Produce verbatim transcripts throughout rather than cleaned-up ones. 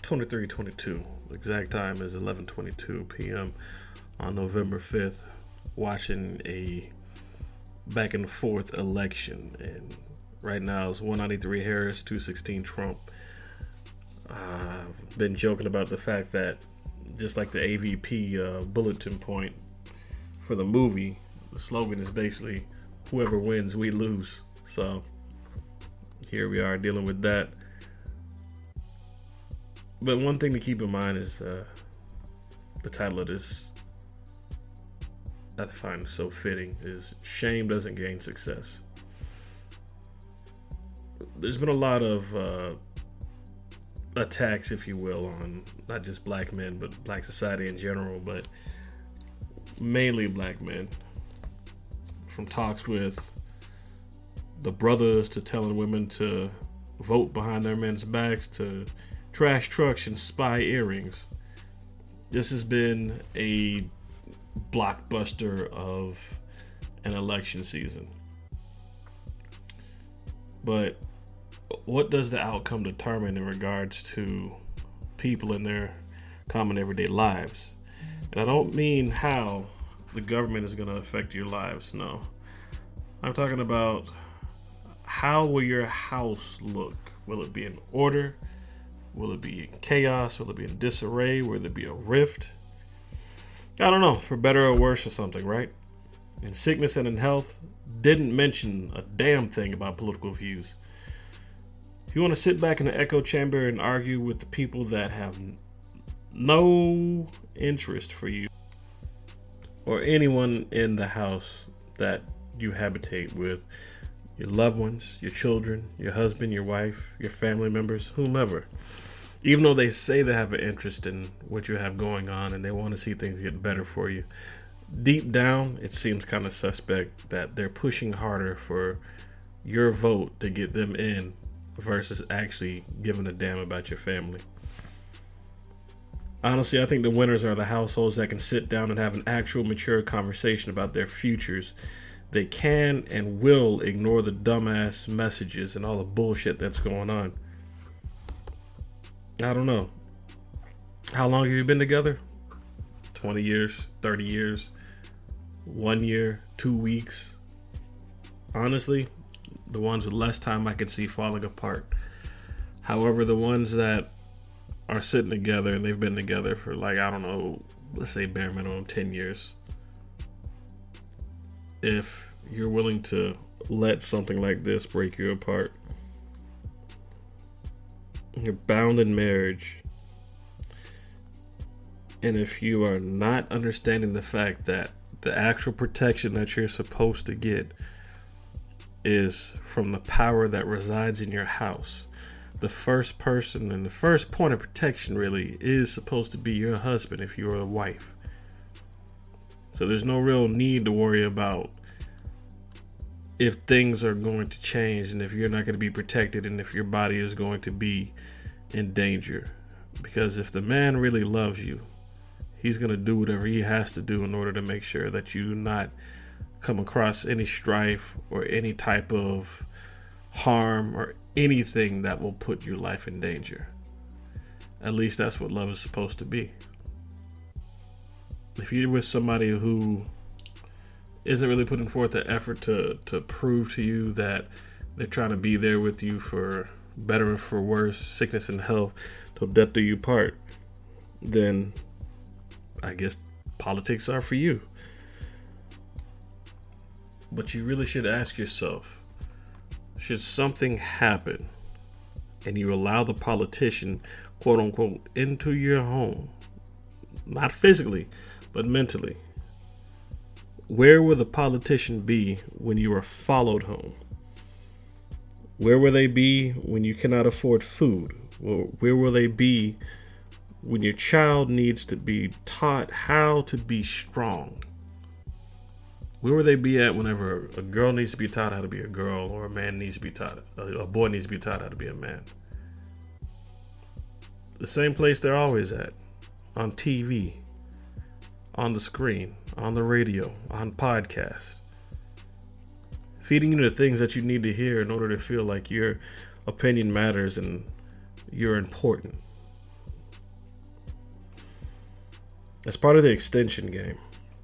twenty-three twenty-two. The exact time is eleven twenty-two p.m. on November fifth, watching a back and forth election. And right now it's one ninety-three Harris, two sixteen Trump. Uh, I've been joking about the fact that just like the A V P uh, bulletin point for the movie, the slogan is basically whoever wins, we lose. So here we are dealing with that. But one thing to keep in mind is uh, the title of this, I find so fitting, is shame doesn't gain success. There's been a lot of uh, attacks, if you will, on not just black men, but black society in general, but mainly black men. From talks with the brothers to telling women to vote behind their men's backs to trash trucks and spy earrings. This has been a blockbuster of an election season. But what does the outcome determine in regards to people in their common everyday lives? And I don't mean how the government is going to affect your lives. No. I'm talking about how will your house look? Will it be in order? Will it be in chaos? Will it be in disarray? Will it be a rift? I don't know, for better or worse or something, right? In sickness and in health, didn't mention a damn thing about political views. If you want to sit back in the echo chamber and argue with the people that have no interest for you or anyone in the house that you habitate with, your loved ones, your children, your husband, your wife, your family members, whomever, even though they say they have an interest in what you have going on and they want to see things get better for you, deep down, it seems kind of suspect that they're pushing harder for your vote to get them in versus actually giving a damn about your family. Honestly, I think the winners are the households that can sit down and have an actual mature conversation about their futures. They can and will ignore the dumbass messages and all the bullshit that's going on. I don't know. How long have you been together? twenty years, thirty years, one year, two weeks. Honestly, the ones with less time I could see falling apart. However, the ones that are sitting together and they've been together for like, I don't know, let's say bare minimum ten years. If you're willing to let something like this break you apart, you're bound in marriage. And if you are not understanding the fact that the actual protection that you're supposed to get is from the power that resides in your house, the first person and the first point of protection really is supposed to be your husband if you're a wife. So there's no real need to worry about if things are going to change and if you're not going to be protected and if your body is going to be in danger. Because if the man really loves you, he's going to do whatever he has to do in order to make sure that you do not come across any strife or any type of harm or anything that will put your life in danger. At least that's what love is supposed to be. If you're with somebody who isn't really putting forth the effort to, to prove to you that they're trying to be there with you for better or for worse, sickness and health, till death do you part, then I guess politics are for you. But you really should ask yourself, should something happen and you allow the politician, quote unquote, into your home, not physically, but mentally, where will the politician be when you are followed home? Where will they be when you cannot afford food? Where will they be when your child needs to be taught how to be strong? Where will they be at whenever a girl needs to be taught how to be a girl, or a man needs to be taught, a boy needs to be taught how to be a man? The same place they're always at, on T V, on the screen, on the radio, on podcasts. Feeding you the things that you need to hear in order to feel like your opinion matters and you're important. It's part of the extension game.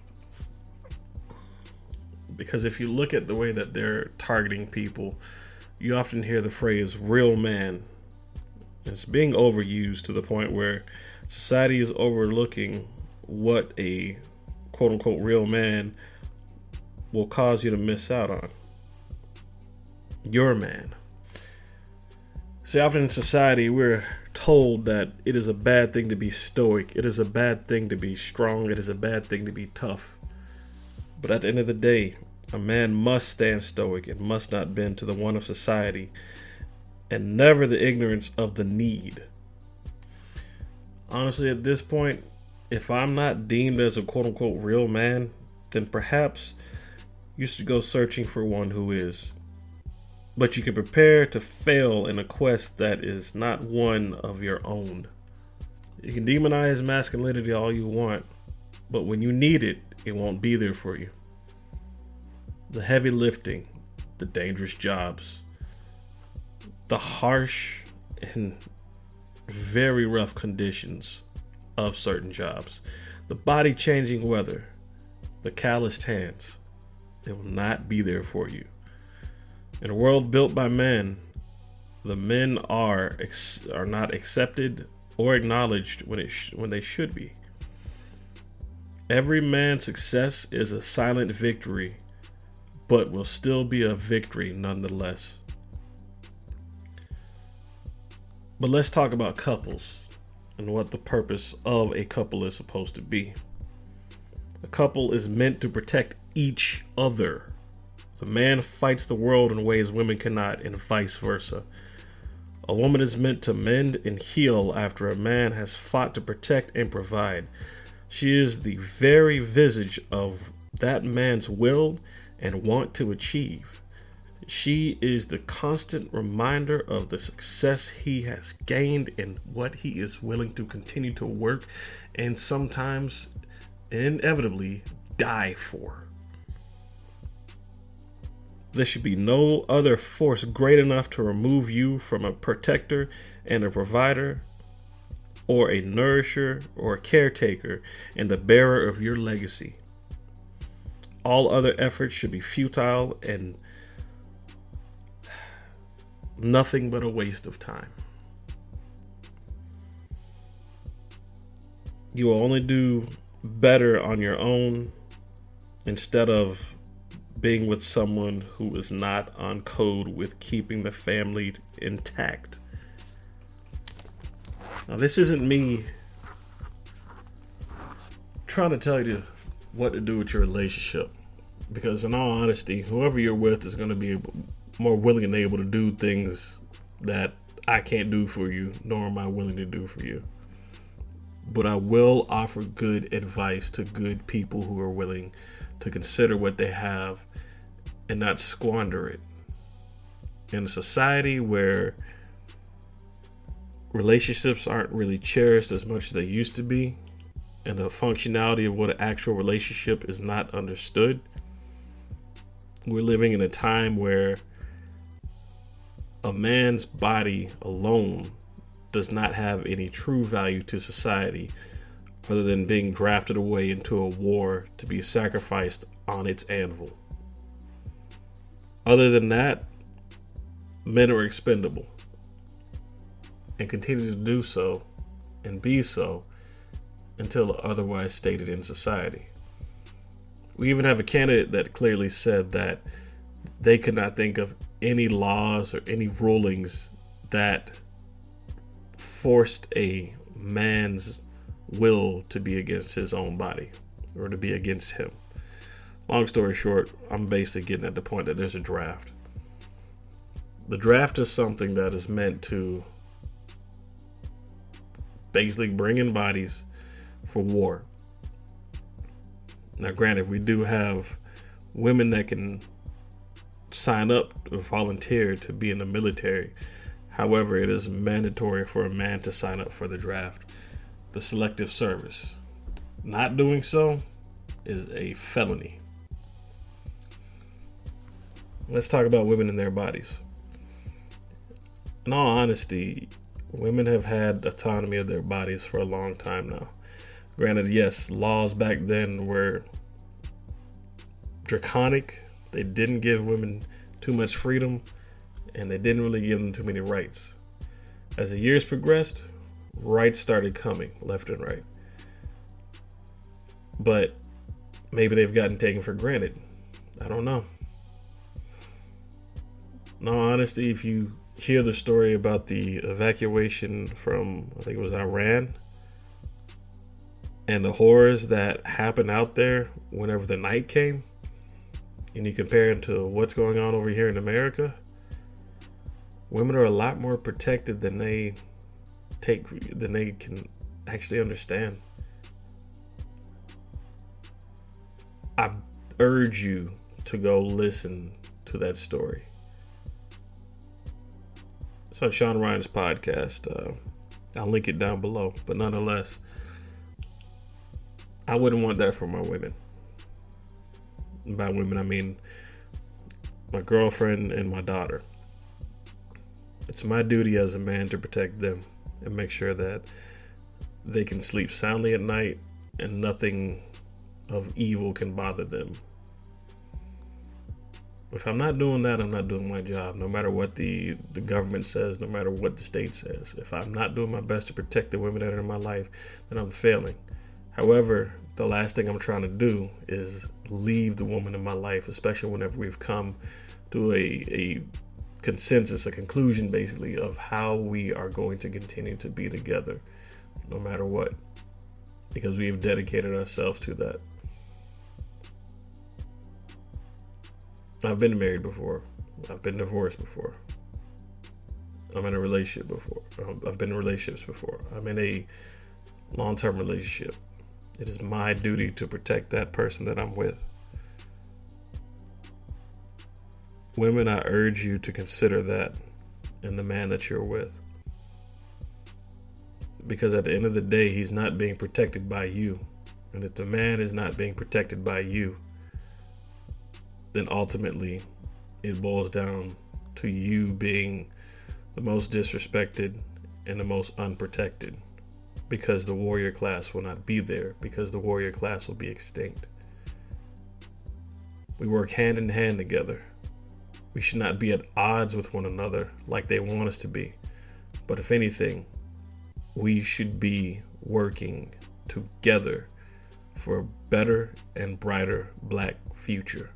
Because if you look at the way that they're targeting people, you often hear the phrase real man. It's being overused to the point where society is overlooking what a quote unquote real man will cause you to miss out on. Your man. See, often in society, we're told that it is a bad thing to be stoic. It is a bad thing to be strong. It is a bad thing to be tough. But at the end of the day, a man must stand stoic and must not bend to the want of society and never the ignorance of the need. Honestly, at this point, if I'm not deemed as a quote unquote real man, then perhaps you should go searching for one who is. But you can prepare to fail in a quest that is not one of your own. You can demonize masculinity all you want, but when you need it, it won't be there for you. The heavy lifting, the dangerous jobs, the harsh and very rough conditions of certain jobs, the body-changing weather, the calloused hands, they will not be there for you. In a world built by men, the men are ex- are not accepted or acknowledged when it sh- when they should be. Every man's success is a silent victory, but will still be a victory nonetheless. But let's talk about couples and what the purpose of a couple is supposed to be. A couple is meant to protect each other. The man fights the world in ways women cannot, and vice versa. A woman is meant to mend and heal after a man has fought to protect and provide. She is the very visage of that man's will and want to achieve. She is the constant reminder of the success he has gained and what he is willing to continue to work and sometimes inevitably die for. There should be no other force great enough to remove you from a protector and a provider, or a nourisher or a caretaker and the bearer of your legacy. All other efforts should be futile and nothing but a waste of time. You will only do better on your own instead of being with someone who is not on code with keeping the family intact. Now, this isn't me trying to tell you what to do with your relationship, because in all honesty, whoever you're with is going to be more willing and able to do things that I can't do for you, nor am I willing to do for you. But I will offer good advice to good people who are willing to consider what they have and not squander it. In a society where relationships aren't really cherished as much as they used to be, and the functionality of what an actual relationship is not understood, we're living in a time where a man's body alone does not have any true value to society other than being drafted away into a war to be sacrificed on its anvil. Other than that, men are expendable and continue to do so and be so until otherwise stated in society. We even have a candidate that clearly said that they could not think of any laws or any rulings that forced a man's will to be against his own body or to be against him. Long story short, I'm basically getting at the point that there's a draft. The draft is something that is meant to basically bring in bodies for war. Now, granted, we do have women that can sign up or volunteer to be in the military. However, it is mandatory for a man to sign up for the draft, the selective service. Not doing so is a felony. Let's talk about women and their bodies. In all honesty, women have had autonomy of their bodies for a long time now. Granted, yes, laws back then were draconic. They didn't give women too much freedom, and they didn't really give them too many rights. As the years progressed, rights started coming left and right. But maybe they've gotten taken for granted. I don't know. In all honesty, if you hear the story about the evacuation from, I think it was Iran, and the horrors that happened out there whenever the night came, and you compare it to what's going on over here in America, women are a lot more protected than they take, than they can actually understand. I urge you to go listen to that story. It's on Sean Ryan's podcast. Uh, I'll link it down below. But nonetheless, I wouldn't want that for my women. And by women, I mean my girlfriend and my daughter. It's my duty as a man to protect them and make sure that they can sleep soundly at night and nothing of evil can bother them. If I'm not doing that, I'm not doing my job, no matter what the, the government says, no matter what the state says. If I'm not doing my best to protect the women that are in my life, then I'm failing. However, the last thing I'm trying to do is leave the woman in my life, especially whenever we've come to a, a consensus, a conclusion basically of how we are going to continue to be together, no matter what, because we have dedicated ourselves to that. I've been married before. I've been divorced before. I'm in a relationship before. I've been in relationships before. I'm in a long-term relationship. It is my duty to protect that person that I'm with. Women, I urge you to consider that in the man that you're with. Because at the end of the day, he's not being protected by you. And if the man is not being protected by you, then ultimately it boils down to you being the most disrespected and the most unprotected, because the warrior class will not be there, because the warrior class will be extinct. We work hand in hand together. We should not be at odds with one another like they want us to be. But if anything, we should be working together for a better and brighter black future.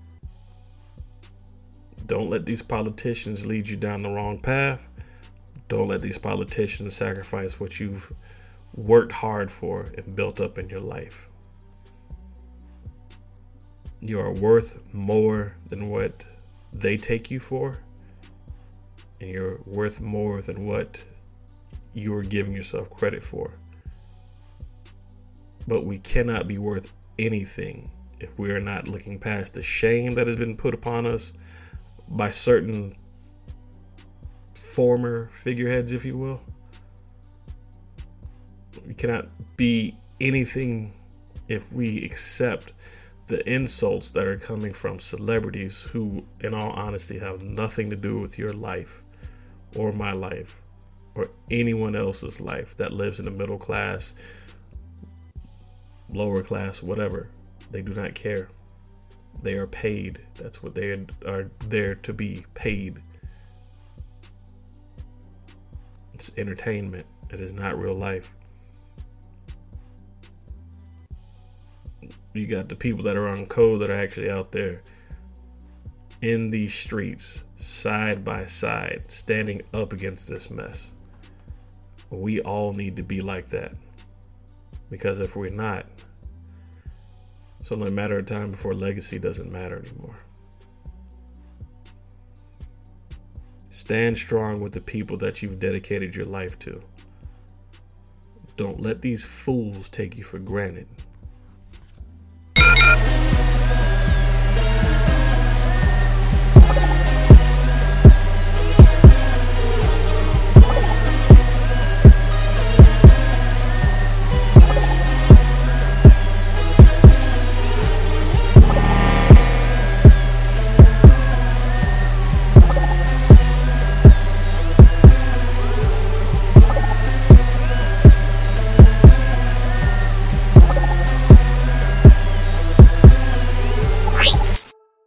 Don't let these politicians lead you down the wrong path. Don't let these politicians sacrifice what you've worked hard for and built up in your life. You are worth more than what they take you for, and you're worth more than what you are giving yourself credit for. But we cannot be worth anything if we are not looking past the shame that has been put upon us by certain former figureheads, if you will. We cannot be anything if we accept the insults that are coming from celebrities who, in all honesty, have nothing to do with your life or my life or anyone else's life that lives in the middle class, lower class, whatever. They do not care. They are paid. That's what they are there to be, paid. It's entertainment. It is not real life. You got the people that are on code that are actually out there in these streets, side by side, standing up against this mess. We all need to be like that. Because if we're not, it's only a matter of time before legacy doesn't matter anymore. Stand strong with the people that you've dedicated your life to. Don't let these fools take you for granted.